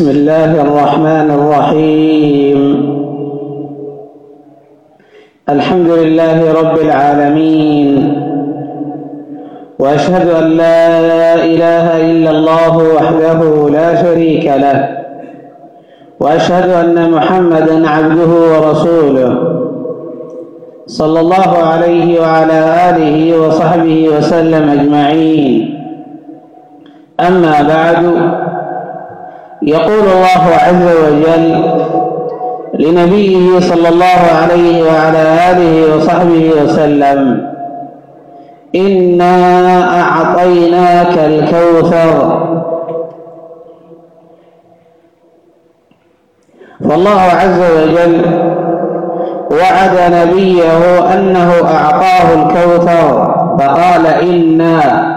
بسم الله الرحمن الرحيم. الحمد لله رب العالمين، وأشهد أن لا إله إلا الله وحده لا شريك له، وأشهد أن محمدًا عبده ورسوله صلى الله عليه وعلى آله وصحبه وسلم أجمعين. أما بعد، يقول الله عز وجل لنبيه صلى الله عليه وعلى آله وصحبه وسلم: إنا أعطيناك الكوثر. فالله عز وجل وعد نبيه أنه أعطاه الكوثر فقال إنا،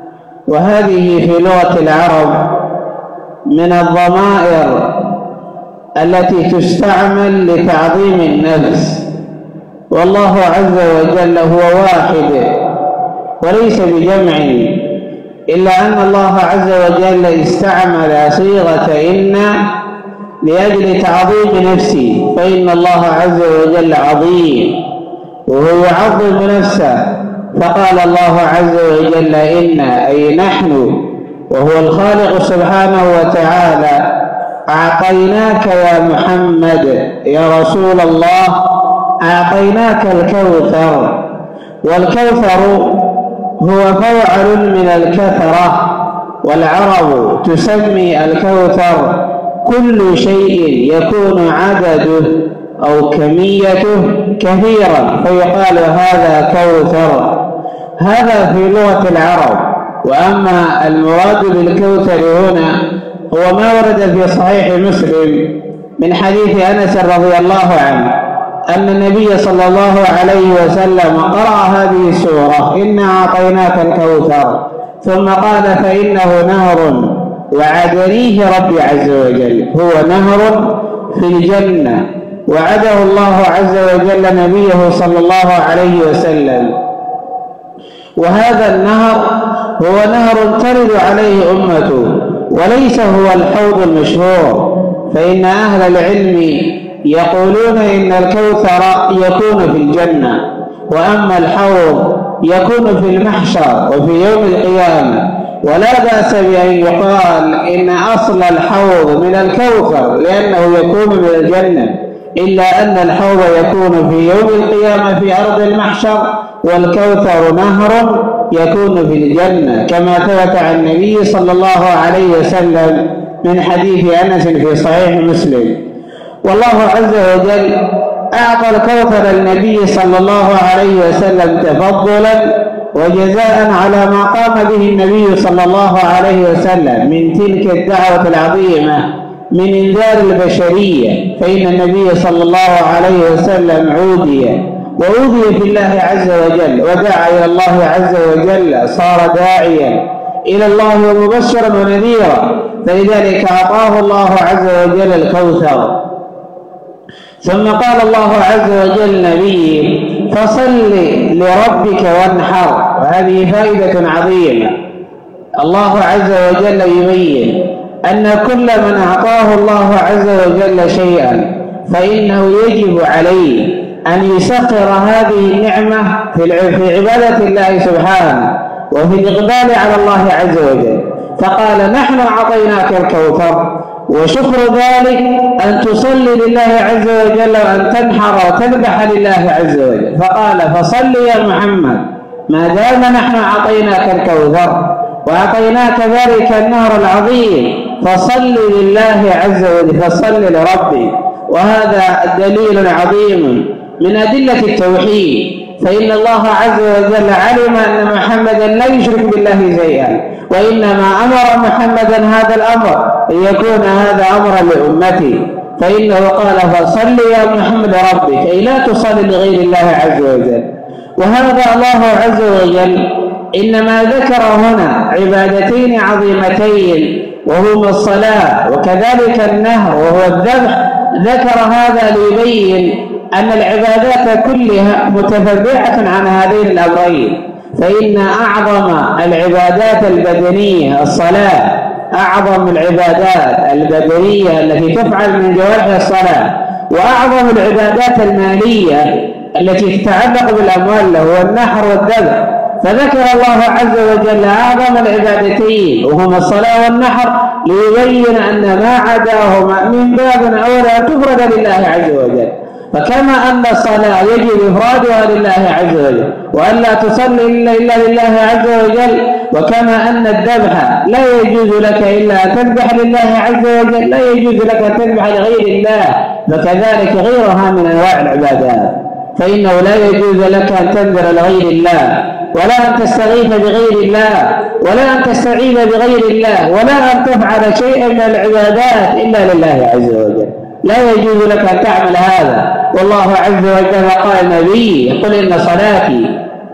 وهذه في لغة العرب من الضمائر التي تستعمل لتعظيم النفس، والله عز وجل هو واحد وليس بجمع، إلا أن الله عز وجل استعمل صيغة إن لأجل تعظيم نفسه، فإن الله عز وجل عظيم وهو يعظم نفسه، فقال الله عز وجل إنا أي نحن، وهو الخالق سبحانه وتعالى، أعطيناك يا محمد يا رسول الله، أعطيناك الكوثر. والكوثر هو فوعل من الكثرة، والعرب تسمي الكوثر كل شيء يكون عدده أو كميته كثيرا فيقال هذا كوثر. هذا في لغة العرب. وأما المراد بالكوثر هنا هو ما ورد في صحيح مسلم من حديث أنس رضي الله عنه أن النبي صلى الله عليه وسلم قرأ هذه السورة: إنا أعطيناك الكوثر، ثم قال: فإنه نهر وعدنيه ربي عز وجل، هو نهر في الجنة وعده الله عز وجل نبيه صلى الله عليه وسلم. وهذا النهر هو نهر ترد عليه أمته، وليس هو الحوض المشهور، فإن أهل العلم يقولون إن الكوثر يكون في الجنة، وأما الحوض يكون في المحشر وفي يوم القيامة. ولا بأس بأن يقال إن أصل الحوض من الكوثر لأنه يكون من الجنة، إلا أن الحوض يكون في يوم القيامة في أرض المحشر، والكوثر نهر يكون في الجنة، كما ثبت عن النبي صلى الله عليه وسلم من حديث أنس في صحيح مسلم. والله عز وجل أعطى الكوثر النبي صلى الله عليه وسلم تفضلا وجزاء على ما قام به النبي صلى الله عليه وسلم من تلك الدعوة العظيمة من إنذار البشرية، فإن النبي صلى الله عليه وسلم وأوذي في الله عز وجل ودعا إلى الله عز وجل، صار داعيا إلى الله ومبشرا ونذيرا، فلذلك أعطاه الله عز وجل الكوثر. ثم قال الله عز وجل نبيه: فصل لربك وانحر. وهذه فائدة عظيمة. الله عز وجل يبين أن كل من أعطاه الله عز وجل شيئا فإنه يجب عليه أن يسخر هذه النعمة في عبادة الله سبحانه وفي الإقبال على الله عز وجل. فقال: نحن أعطيناك الكوثر، وشكر ذلك أن تصلي لله عز وجل وأن تنحر وتذبح لله عز وجل. فقال: فصل يا محمد، ما دام نحن أعطيناك الكوثر وأعطيناك ذلك النهر العظيم، فصل لله عز وجل، فصل لربي. وهذا دليل عظيم من أدلة التوحيد، فإن الله عز وجل علم أن محمدا لا يشرك بالله شيئا، وإنما أمر محمدا هذا الأمر ليكون هذا أمرا لأمته، فإنه قال: فصل يا محمد ربك، أي لا تصلي لغير الله عز وجل. وهذا الله عز وجل إنما ذكر هنا عبادتين عظيمتين، وهما الصلاة وكذلك النهر وهو الذبح. ذكر هذا ليبين أن العبادات كلها متفرعة عن هذين الأمرين، فإن أعظم العبادات البدنية الصلاة، أعظم العبادات البدنية التي تفعل من جوارح الصلاة وأعظم العبادات المالية التي تتعلق بالأموال هو النحر والذبح، فذكر الله عز وجل أعظم العبادتين وهما الصلاة والنحر ليبين أن ما عداهما من باب أولى تفرد لله عز وجل. فكما أن الصلاة يجب إفرادها لله عز وجل وأن لا تصلي إلا لله عز وجل، وكما أن الذبح لا يجوز لك إلا أن تذبح لله عز وجل، لا يجوز لك أن تذبح لغير الله، فكذلك غيرها من أنواع العبادات، فإنه لا يجوز لك أن تنذر لغير الله، ولا أن تستغيث بغير الله، ولا أن تستعين بغير الله، ولا أن تفعل شيئا من العبادات إلا لله عز وجل، لا يجوز لك أن تعمل هذا. والله عز وجل قال النبي: قل إن صلاتي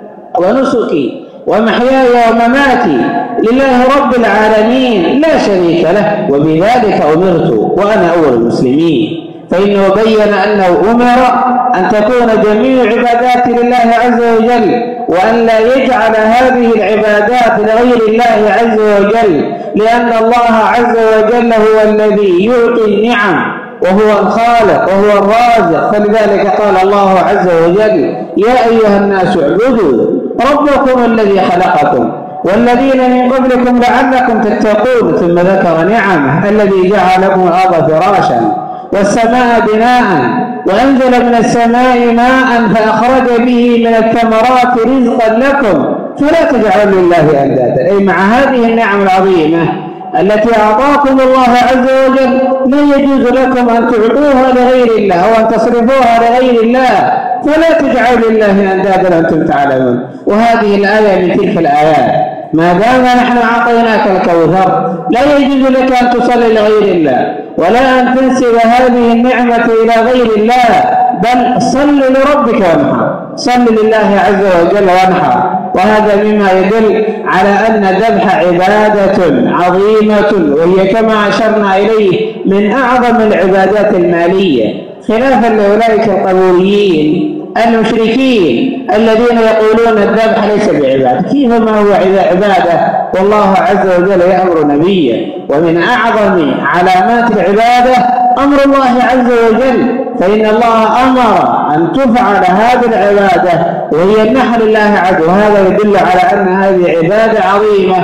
ونسكي ومحياي ومماتي لله رب العالمين لا شريك له وبذلك أمرت وأنا أول المسلمين. فإنه بين أنه أمر أن تكون جميع العبادات لله عز وجل، وأن لا يجعل هذه العبادات لغير الله عز وجل، لأن الله عز وجل هو الذي يعطي النعم وهو الخالق وهو الرازق. فلذلك قال الله عز وجل: يا أيها الناس اعبدوا ربكم الذي خلقكم والذين من قبلكم لعلكم تتقون. ثم ذكر نعمه: الذي جعل لكم الأرض فراشا والسماء بناء وأنزل من السماء ماء فأخرج به من الثمرات رزقا لكم فلا تجعلوا لله أندادا. أي مع هذه النعم العظيمة التي أعطاكم الله عز وجل لا يجوز لكم أن تعطوها لغير الله وأن تصرفوها لغير الله، فلا تجعلوا لله أندادا وأنتم تعلمون. وهذه الآية من تلك الآيات: ما دام نحن أعطيناك الكوثر لا يجوز لك أن تصلي لغير الله ولا أن تنسب هذه النعمة إلى غير الله، بل صل لربك وانحر، صل لله عز وجل وانحر. وهذا مما يدل على أن الذبح عبادة عظيمة، وهي كما أشرنا إليه من أعظم العبادات المالية، خلافا لأولئك القبوريين المشركين الذين يقولون الذبح ليس بعبادة. كيف ما هو عبادة والله عز وجل يأمر نبيه؟ ومن أعظم علامات العبادة أمر الله عز وجل، فإن الله أمر أن تفعل هذه العبادة وهي النحر لله عز وجل، وهذا يدل على أن هذه عبادة عظيمة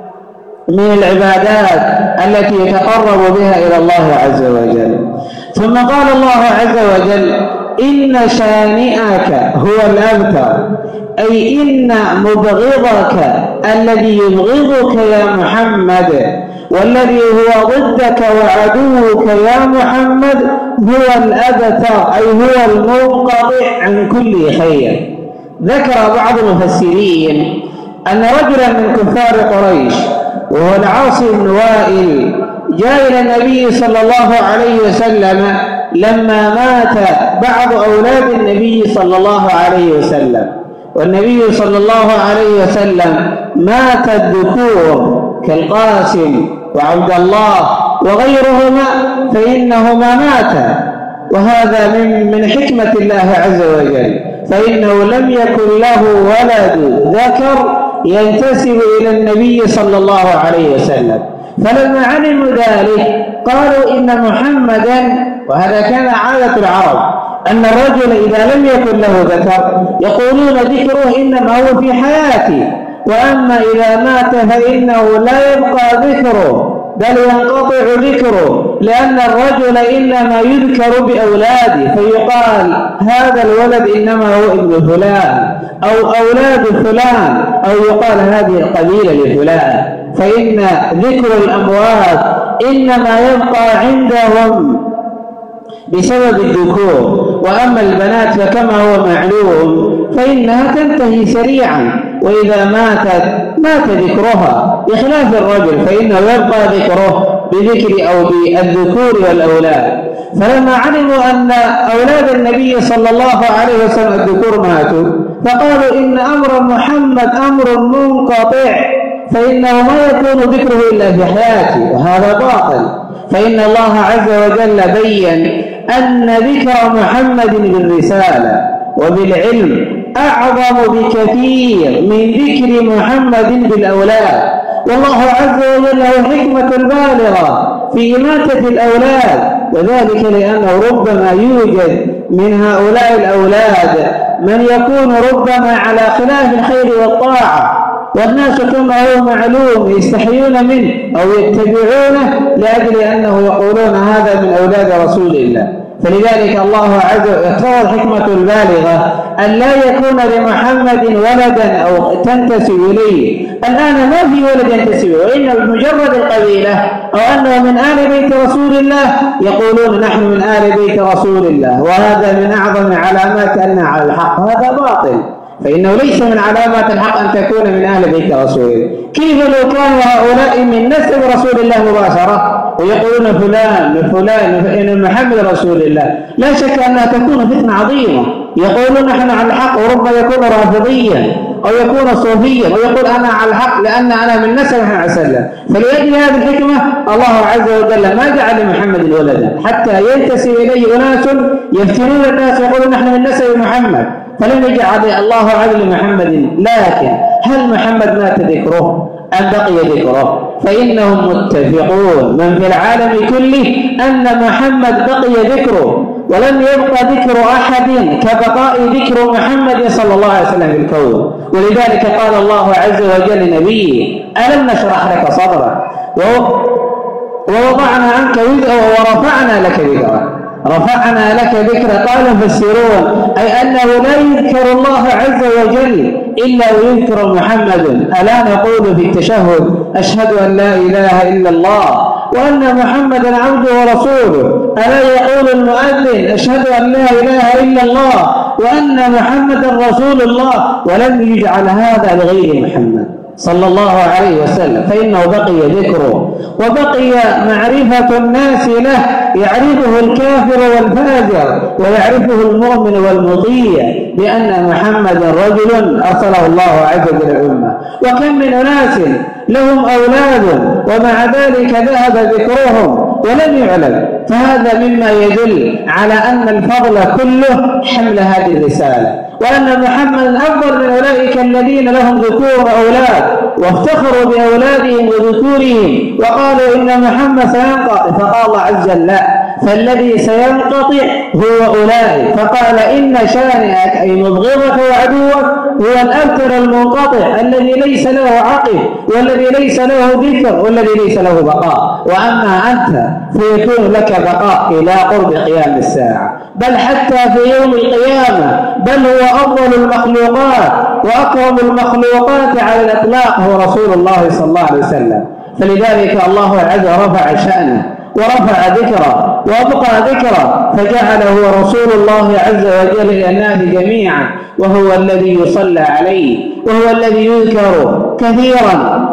من العبادات التي يتقرب بها إلى الله عز وجل. ثم قال الله عز وجل: إن شانئك هو الأبتر، أي إن مبغضك الذي يبغضك يا محمد والذي هو ضدك وعدوك يا محمد هو الأبتر، أي هو المنقطع عن كل خير. ذكر بعض المفسرين أن رجلا من كفار قريش وهو العاص بن وائل جاء إلى النبي صلى الله عليه وسلم لما مات بعض أولاد النبي صلى الله عليه وسلم، والنبي صلى الله عليه وسلم مات الذكور كالقاسم وعبد الله وغيرهما فإنهما ماتا، وهذا من حكمة الله عز وجل، فإنه لم يكن له ولد ذكر ينتسب إلى النبي صلى الله عليه وسلم. فلما علموا ذلك قالوا إن محمدا، وهذا كان عادة العرب أن الرجل إذا لم يكن له ذكر يقولون ذكره إنما هو في حياته، وأما إذا مات فإنه لا يبقى ذكره بل ينقطع ذكره، لأن الرجل إنما يذكر بأولاده فيقال هذا الولد إنما هو ابن فلان أو أولاد فلان، أو يقال هذه القبيلة لفلان، فإن ذكر الأموات إنما يبقى عندهم بسبب الذكور، وأما البنات فكما هو معلوم فإنها تنتهي سريعا، وإذا مات ذكرها، بخلاف الرجل فإنه يبقى ذكره بذكر أو بالذكور والأولاد. فلما علموا أن أولاد النبي صلى الله عليه وسلم الذكور ماتوا فقالوا إن أمر محمد أمر منقطع، فإنه ما يكون ذكره إلا في حياته، وهذا باطل. فإن الله عز وجل بين أن ذكر محمد بالرسالة وبالعلم أعظم بكثير من ذكر محمد بالأولاد، والله عز وجل له حكمة بالغة في إماتة الأولاد، وذلك لأنه ربما يوجد من هؤلاء الأولاد من يكون ربما على خلاف الخير والطاعة، والناس كما هو معلوم يستحيون منه أو يتبعونه لأجل أنه يقولون هذا من أولاد رسول الله. فلذلك الله عز وجل اقتضى الحكمة البالغة أن لا يكون لمحمد ولدا أو تنتسب إليه. الآن ما في ولد ينتسب، وإن بمجرد القبيلة أو أنه من آل بيت رسول الله يقولون نحن من آل بيت رسول الله، وهذا من أعظم علامات أننا على الحق. هذا باطل، فإنه ليس من علامات الحق أن تكون من أهل بيت رسول الله. كيف لو كانوا هؤلاء من نسب رسول الله مباشرة ويقولون فلان إن محمد رسول الله؟ لا شك أنها تكون فتنة عظيمة. يقولون نحن على الحق، وربما يكون رافضيا أو يكون صوفيا ويقول أنا على الحق لأن أنا من نسب محمد صلى الله عليه وسلم. فلأجل هذه الحكمة الله عز وجل ما جعل لمحمد ولدا حتى ينتسب إليه أناس يفتنون الناس ويقولون نحن من نسب محمد، فلم يجعل الله عز محمد. لكن هل محمد مات ذكره أم بقي ذكره؟ فإنهم متفقون من في العالم كله أن محمد بقي ذكره، ولم يبقى ذكر أحد كبقاء ذكر محمد صلى الله عليه وسلم في الكون. ولذلك قال الله عز وجل لنبيه ألم نشرح لك صدرك ووضعنا عنك وزرك ورفعنا لك ذكرك. رفعنا لك ذكر قال المفسرون أي أنه لا يذكر الله عز وجل إلا ويذكر محمد. ألا نقول في التشهد أشهد أن لا إله إلا الله وأن محمدا عبده ورسوله؟ ألا يقول المؤذن أشهد أن لا إله إلا الله وأن محمدا رسول الله؟ ولم يجعل هذا لغير محمد صلى الله عليه وسلم، فإنه بقي ذكره وبقي معرفة الناس له، يعرفه الكافر والفاجر ويعرفه المؤمن والمطيع بأن محمدا رجل أرسله الله عز وجل الأمة. وكم من أناس لهم أولاد ومع ذلك ذهب ذكرهم ولم يعلم، فهذا مما يدل على أن الفضل كله حمل هذه الرسالة، وأن محمد أفضل من أولئك الذين لهم ذكور وأولاد وافتخروا بأولادهم وذكورهم وقالوا إن محمد سينقطع، فقال الله عز وجل لا، فالذي سينقطع هو أولئك، فقال إن شانئك أي مبغضك وعدوك هو الأبتر المنقطع الذي ليس له عقب والذي ليس له ذكر والذي ليس له بقاء، وأما أنت فيكون لك بقاء إلى قرب قيام الساعة، بل حتى في يوم القيامة، بل هو أفضل المخلوقات وأكرم المخلوقات على الإطلاق هو رسول الله صلى الله عليه وسلم. فلذلك الله عز وجل رفع شأنه ورفع ذكره وأبقى ذكره فجعله رسول الله عز وجل إلى الناس جميعا، وهو الذي يصلى عليه وهو الذي يذكر كثيرا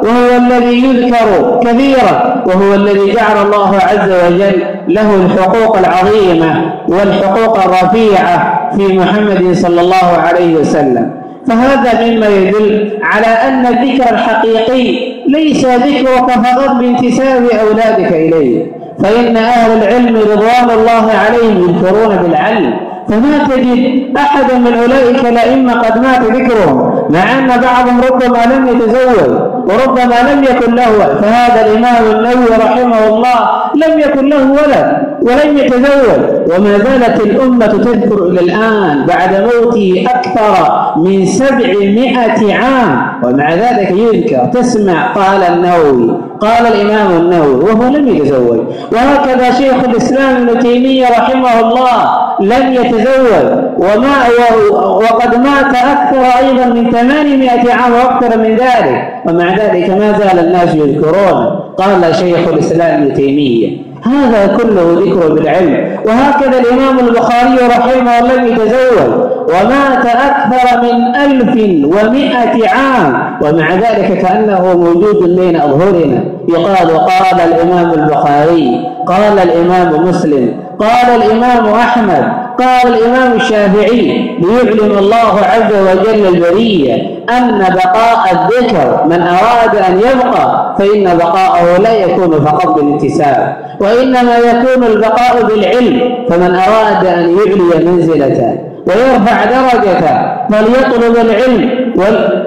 وهو الذي جعل الله عز وجل له الحقوق العظيمة والحقوق الرفيعة في محمد صلى الله عليه وسلم. فهذا مما يدل على أن الذكر الحقيقي ليس ذكرك فقط بانتساب أولادك إليه، فإن أهل العلم رضوان الله عليهم يذكرون بالعلم، فما تجد أحدا من أولئك الأئمة قد مات ذكرهم، مع أن بعضهم ربما لم يتزوج وربما لم يكن له ولد. فهذا الإمام النووي رحمه الله لم يكن له ولد ولم يتزوج، وما زالت الأمة تذكر إلى الآن بعد موته أكثر من 700 عام، ومع ذلك يذكر. تسمع قال النووي، قال الإمام النووي وهو لم يتزوج. وهكذا شيخ الإسلام ابن تيمية رحمه الله لم يتزوج وقد مات أكثر أيضا من 800 عام وأكثر من ذلك، ومع ذلك ما زال الناس يذكرون. قال شيخ الإسلام ابن تيمية هذا كله ذكر بالعلم. وهكذا الإمام البخاري رحمه الله لم يتزوج ومات أكثر من 1100 عام، ومع ذلك كأنه موجود بين أظهرنا. يقال قال الإمام البخاري، قال الإمام مسلم، قال الإمام أحمد، قال الإمام الشافعي، ليعلم الله عز وجل البرية أن بقاء الذكر من أراد أن يبقى فإن بقاءه لا يكون فقط بالانتساب، وإنما يكون البقاء بالعلم. فمن أراد أن يعلي منزلته ويرفع درجته فليطلب العلم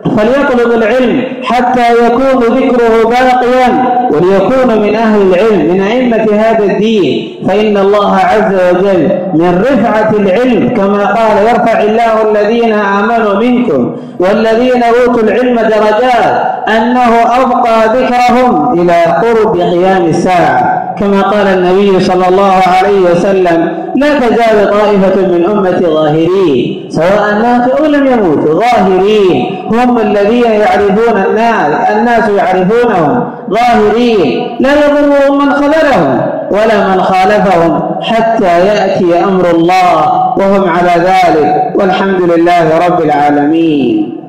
فليطلب العلم حتى يكون ذكره باقيا وليكون من أهل العلم من أئمة هذا الدين، فإن الله عز وجل من رفعة العلم كما قال يرفع الله الذين آمنوا منكم والذين أوتوا العلم درجات، أنه أبقى ذكرهم إلى قرب قيام الساعة، كما قال النبي صلى الله عليه وسلم لا تزال طائفة من أمتي ظاهرين سواء ماتوا أو لم يموتوا، ظاهرين هم الذين يعرفون الناس يعرفونهم، ظاهرين لا يضرهم من خذلهم ولا من خالفهم حتى يأتي أمر الله وهم على ذلك، والحمد لله رب العالمين.